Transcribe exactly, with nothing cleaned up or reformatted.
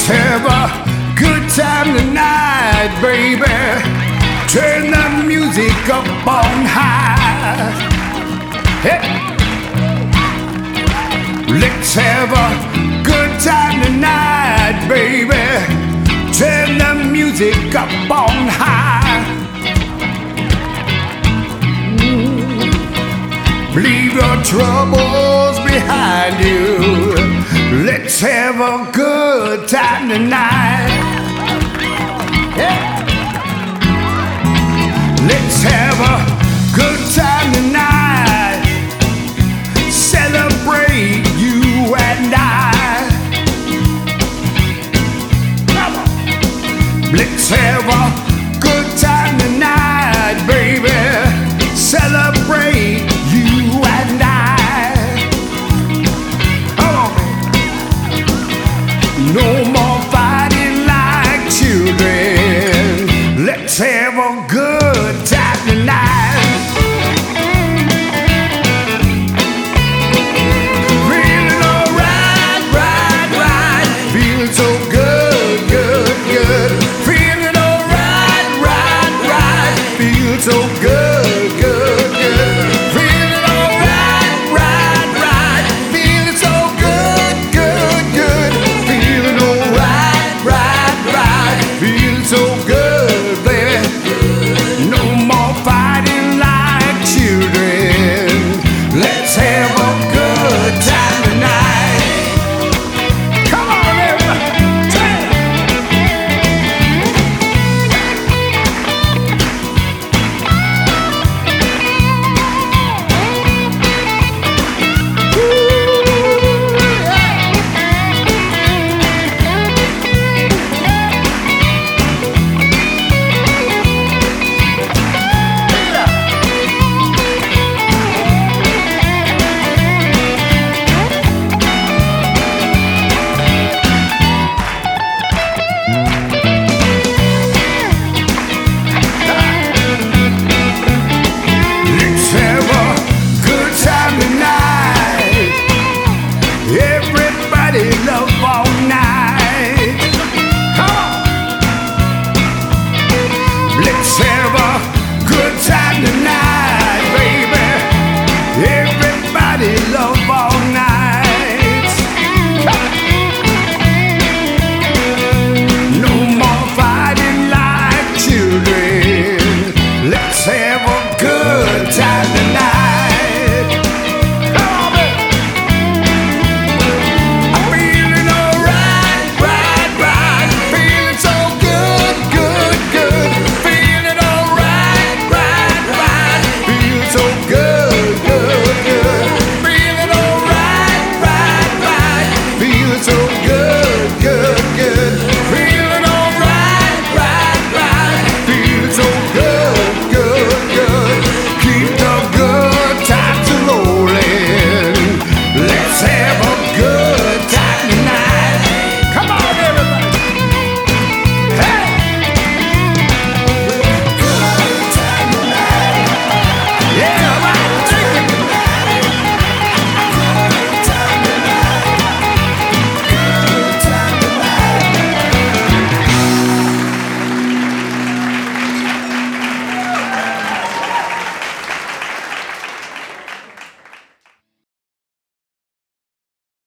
Let's have a good time tonight, baby. Turn the music up on high. Hey. Let's have a good time tonight, baby. Turn the music up on high. Leave your troubles behind you. Let's have a good time tonight. Yeah. Let's have a good time tonight.